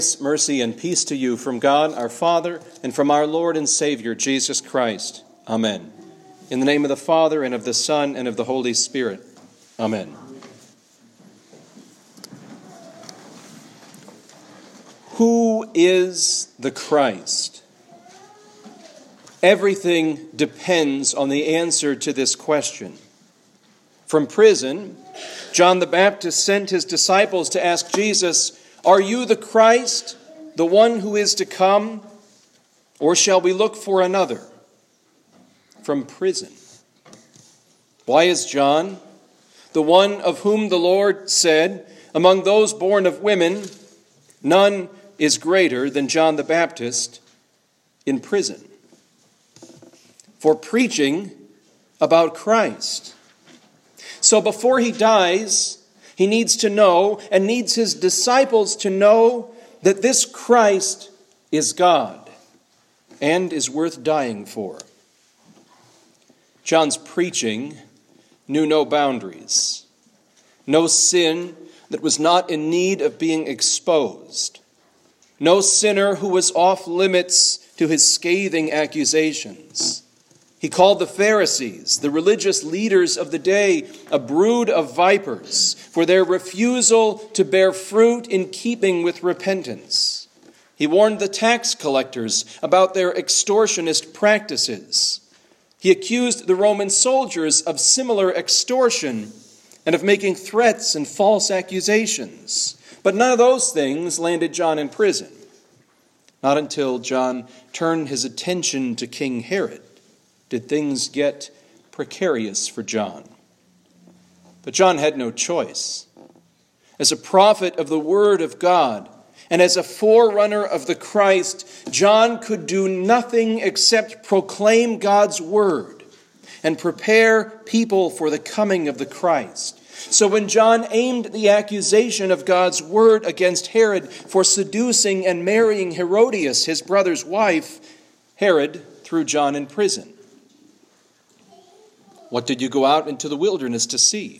Grace, mercy, and peace to you from God our Father and from our Lord and Savior, Jesus Christ. Amen. In the name of the Father, and of the Son, and of the Holy Spirit. Amen. Who is the Christ? Everything depends on the answer to this question. From prison, John the Baptist sent his disciples to ask Jesus, "Are you the Christ, the one who is to come, or shall we look for another?" From prison. Why is John, the one of whom the Lord said, "Among those born of women, none is greater than John the Baptist," in prison? For preaching about Christ. So before he dies, he needs to know, and needs his disciples to know, that this Christ is God and is worth dying for. John's preaching knew no boundaries, no sin that was not in need of being exposed, no sinner who was off limits to his scathing accusations. He called the Pharisees, the religious leaders of the day, a brood of vipers for their refusal to bear fruit in keeping with repentance. He warned the tax collectors about their extortionist practices. He accused the Roman soldiers of similar extortion and of making threats and false accusations. But none of those things landed John in prison. Not until John turned his attention to King Herod did things get precarious for John. But John had no choice. As a prophet of the Word of God and as a forerunner of the Christ, John could do nothing except proclaim God's Word and prepare people for the coming of the Christ. So when John aimed the accusation of God's Word against Herod for seducing and marrying Herodias, his brother's wife, Herod threw John in prison. What did you go out into the wilderness to see?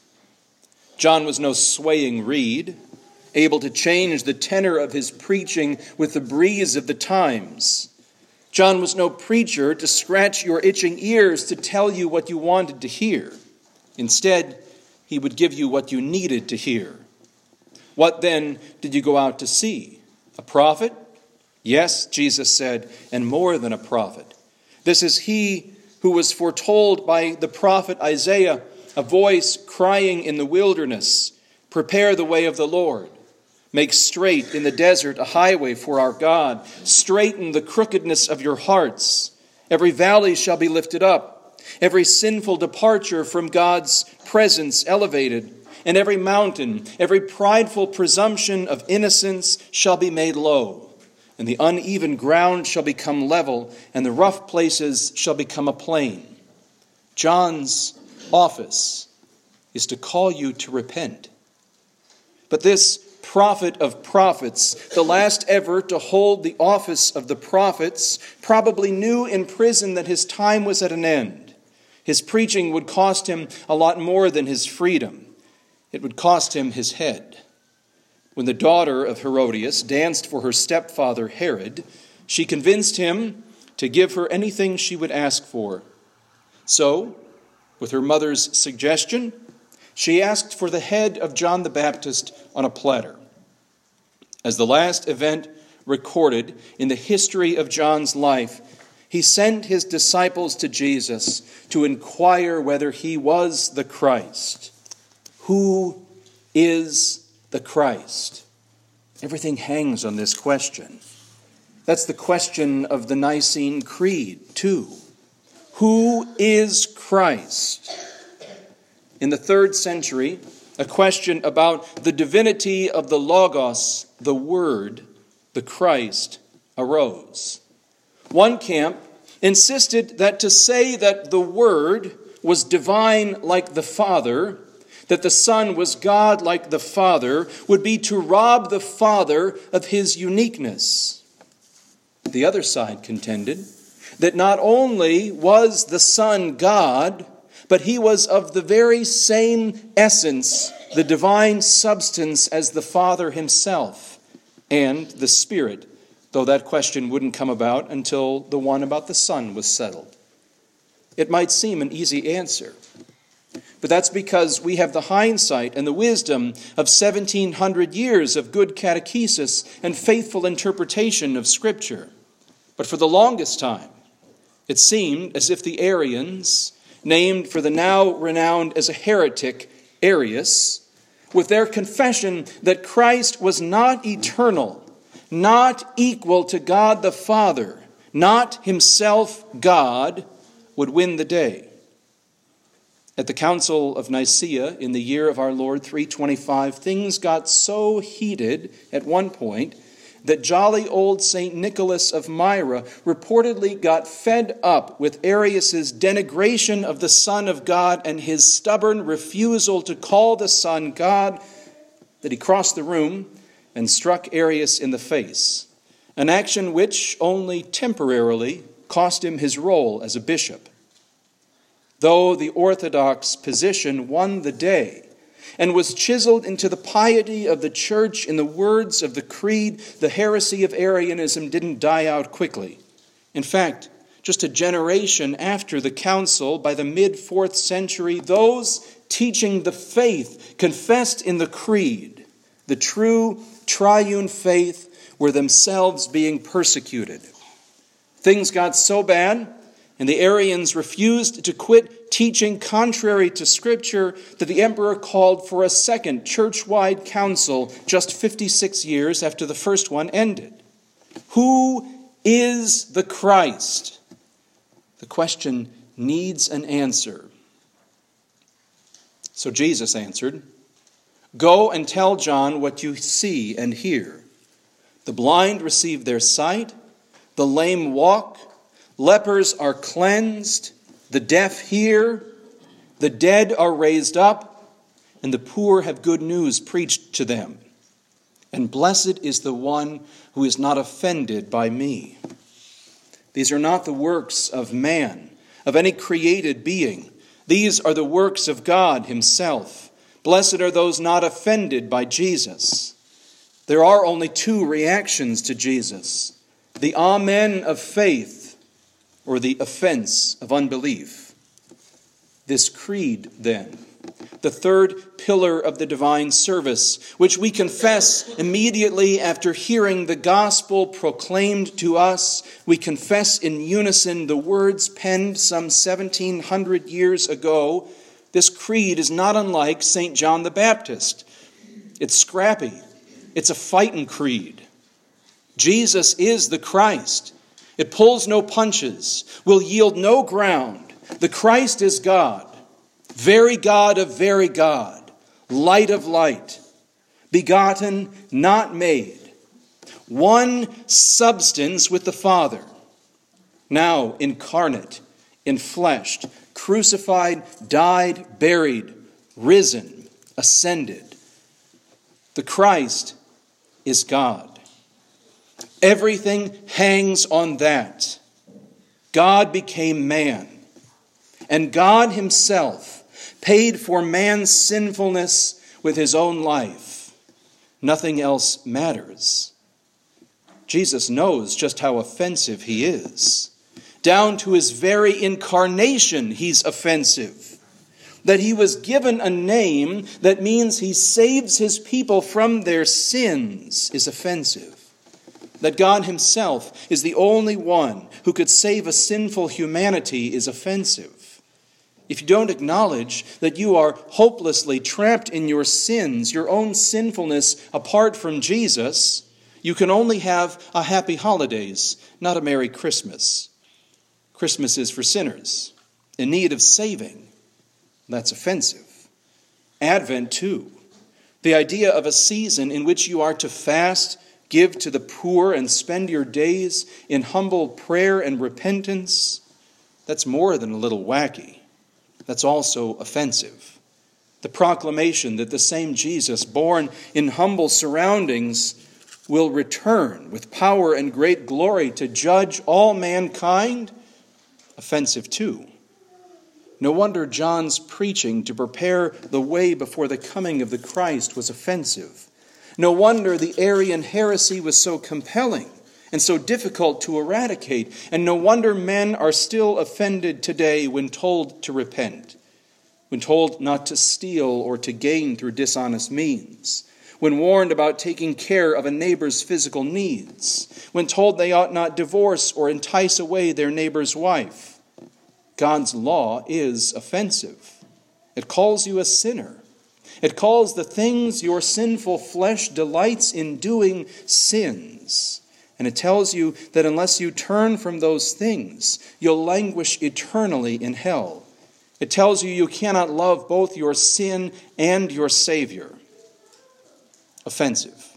John was no swaying reed, able to change the tenor of his preaching with the breeze of the times. John was no preacher to scratch your itching ears to tell you what you wanted to hear. Instead, he would give you what you needed to hear. What then did you go out to see? A prophet? Yes, Jesus said, and more than a prophet. This is he who was foretold by the prophet Isaiah, a voice crying in the wilderness, "Prepare the way of the Lord. Make straight in the desert a highway for our God. Straighten the crookedness of your hearts. Every valley shall be lifted up, every sinful departure from God's presence elevated, and every mountain, every prideful presumption of innocence shall be made low. And the uneven ground shall become level, and the rough places shall become a plain." John's office is to call you to repent. But this prophet of prophets, the last ever to hold the office of the prophets, probably knew in prison that his time was at an end. His preaching would cost him a lot more than his freedom. It would cost him his head. When the daughter of Herodias danced for her stepfather Herod, she convinced him to give her anything she would ask for. So, with her mother's suggestion, she asked for the head of John the Baptist on a platter. As the last event recorded in the history of John's life, he sent his disciples to Jesus to inquire whether he was the Christ. Who is the Christ? Everything hangs on this question. That's the question of the Nicene Creed, too. Who is Christ? In the 3rd century, a question about the divinity of the Logos, the Word, the Christ, arose. One camp insisted that to say that the Word was divine like the Father, that the Son was God like the Father, would be to rob the Father of his uniqueness. The other side contended that not only was the Son God, but he was of the very same essence, the divine substance, as the Father himself. and the Spirit, though that question wouldn't come about until the one about the Son was settled. It might seem an easy answer, but that's because we have the hindsight and the wisdom of 1,700 years of good catechesis and faithful interpretation of Scripture. But for the longest time, it seemed as if the Arians, named for the now renowned as a heretic Arius, with their confession that Christ was not eternal, not equal to God the Father, not himself God, would win the day. At the Council of Nicaea in the year of our Lord 325, things got so heated at one point that jolly old St. Nicholas of Myra reportedly got fed up with Arius' denigration of the Son of God and his stubborn refusal to call the Son God, that he crossed the room and struck Arius in the face, an action which only temporarily cost him his role as a bishop. Though the orthodox position won the day and was chiseled into the piety of the church in the words of the creed, the heresy of Arianism didn't die out quickly. In fact, just a generation after the council, by the mid-4th century, those teaching the faith confessed in the creed, the true triune faith, were themselves being persecuted. Things got so bad, and the Arians refused to quit teaching contrary to Scripture, that the emperor called for a second church-wide council just 56 years after the first one ended. Who is the Christ? The question needs an answer. So Jesus answered, "Go and tell John what you see and hear. The blind receive their sight, the lame walk, lepers are cleansed, the deaf hear, the dead are raised up, and the poor have good news preached to them. And blessed is the one who is not offended by me." These are not the works of man, of any created being. These are the works of God himself. Blessed are those not offended by Jesus. There are only two reactions to Jesus: the amen of faith, or the offense of unbelief. This creed, then, the third pillar of the divine service, which we confess immediately after hearing the gospel proclaimed to us, we confess in unison the words penned some 1,700 years ago. This creed is not unlike St. John the Baptist. It's scrappy. It's a fighting creed. Jesus is the Christ. It pulls no punches, will yield no ground. The Christ is God, very God of very God, light of light, begotten, not made, one substance with the Father, now incarnate, enfleshed, crucified, died, buried, risen, ascended. The Christ is God. Everything hangs on that. God became man, and God himself paid for man's sinfulness with his own life. Nothing else matters. Jesus knows just how offensive he is. Down to his very incarnation, he's offensive. That he was given a name that means he saves his people from their sins is offensive. That God himself is the only one who could save a sinful humanity is offensive. If you don't acknowledge that you are hopelessly trapped in your sins, your own sinfulness apart from Jesus, you can only have a happy holidays, not a Merry Christmas. Christmas is for sinners in need of saving. That's offensive. Advent, too. The idea of a season in which you are to fast, give to the poor, and spend your days in humble prayer and repentance, that's more than a little wacky. That's also offensive. The proclamation that the same Jesus, born in humble surroundings, will return with power and great glory to judge all mankind, offensive too. No wonder John's preaching to prepare the way before the coming of the Christ was offensive. No wonder the Arian heresy was so compelling and so difficult to eradicate, and no wonder men are still offended today when told to repent, when told not to steal or to gain through dishonest means, when warned about taking care of a neighbor's physical needs, when told they ought not divorce or entice away their neighbor's wife. God's law is offensive. It calls you a sinner. It calls the things your sinful flesh delights in doing sins. And it tells you that unless you turn from those things, you'll languish eternally in hell. It tells you you cannot love both your sin and your Savior. Offensive.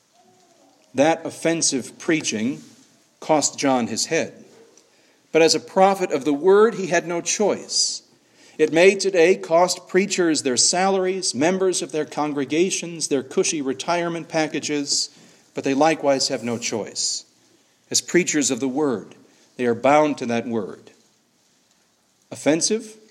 That offensive preaching cost John his head. But as a prophet of the word, he had no choice. It may today cost preachers their salaries, members of their congregations, their cushy retirement packages, but they likewise have no choice. As preachers of the word, they are bound to that word. Offensive?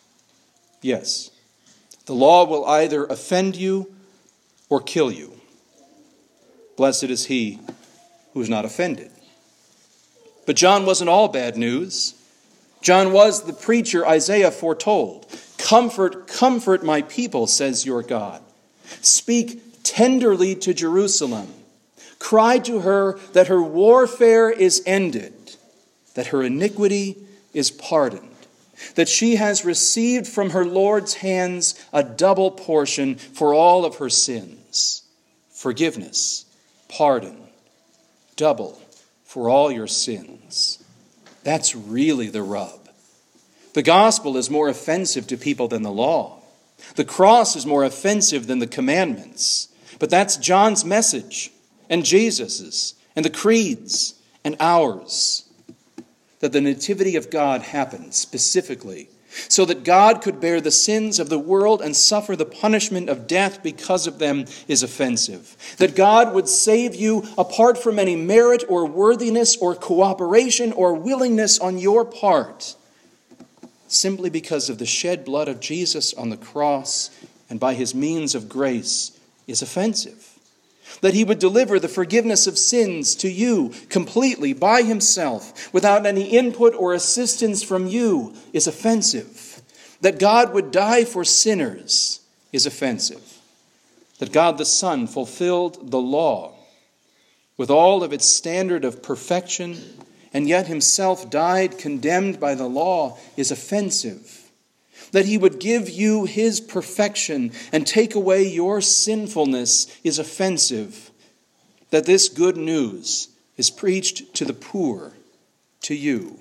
Yes. The law will either offend you or kill you. Blessed is he who is not offended. But John wasn't all bad news. John was the preacher Isaiah foretold. Comfort, comfort my people, says your God. Speak tenderly to Jerusalem. Cry to her that her warfare is ended, that her iniquity is pardoned, that she has received from her Lord's hands a double portion for all of her sins. Forgiveness, pardon, double for all your sins. That's really the rub. The gospel is more offensive to people than the law. The cross is more offensive than the commandments. But that's John's message, and Jesus's, and the creeds, and ours. That the nativity of God happened specifically so that God could bear the sins of the world and suffer the punishment of death because of them is offensive. That God would save you apart from any merit or worthiness or cooperation or willingness on your part, simply because of the shed blood of Jesus on the cross and by his means of grace, is offensive. That he would deliver the forgiveness of sins to you completely by himself without any input or assistance from you is offensive. That God would die for sinners is offensive. That God the Son fulfilled the law with all of its standard of perfection and yet himself died condemned by the law is offensive. That he would give you his perfection and take away your sinfulness is offensive. That this good news is preached to the poor, to you,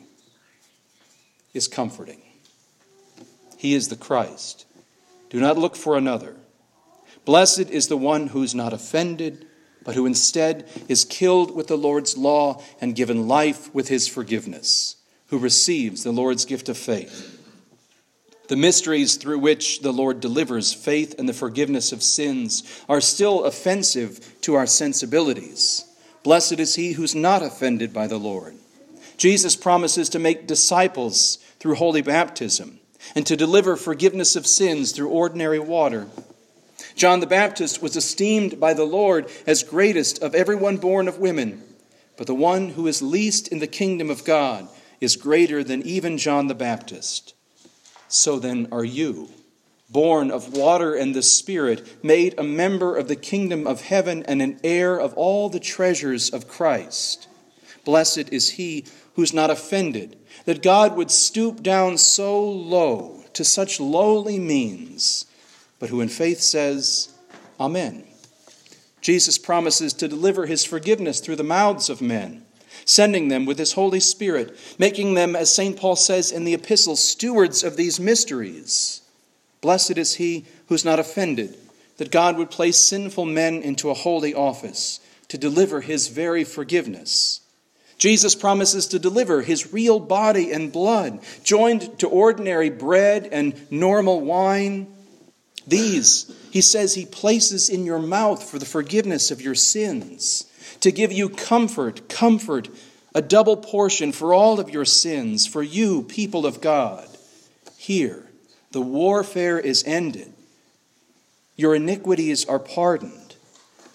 is comforting. He is the Christ. Do not look for another. Blessed is the one who is not offended, but who instead is killed with the Lord's law and given life with his forgiveness, who receives the Lord's gift of faith. The mysteries through which the Lord delivers faith and the forgiveness of sins are still offensive to our sensibilities. Blessed is he who's not offended by the Lord. Jesus promises to make disciples through holy baptism and to deliver forgiveness of sins through ordinary water. John the Baptist was esteemed by the Lord as greatest of everyone born of women, but the one who is least in the kingdom of God is greater than even John the Baptist. So then are you, born of water and the Spirit, made a member of the kingdom of heaven and an heir of all the treasures of Christ. Blessed is he who's not offended, that God would stoop down so low to such lowly means, but who in faith says, Amen. Jesus promises to deliver his forgiveness through the mouths of men, sending them with his Holy Spirit, making them, as St. Paul says in the epistles, stewards of these mysteries. Blessed is he who's not offended, that God would place sinful men into a holy office to deliver his very forgiveness. Jesus promises to deliver his real body and blood, joined to ordinary bread and normal wine. These, he says, he places in your mouth for the forgiveness of your sins, to give you comfort, a double portion for all of your sins, for you, people of God. Here, the warfare is ended. Your iniquities are pardoned.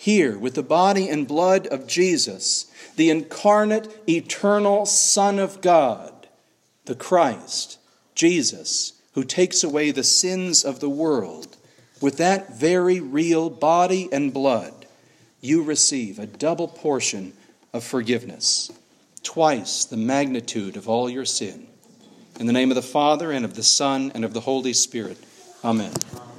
here with the body and blood of Jesus, the incarnate, eternal Son of God, the Christ, Jesus, who takes away the sins of the world, with that very real body and blood, you receive a double portion of forgiveness, twice the magnitude of all your sin. In the name of the Father, and of the Son, and of the Holy Spirit. Amen.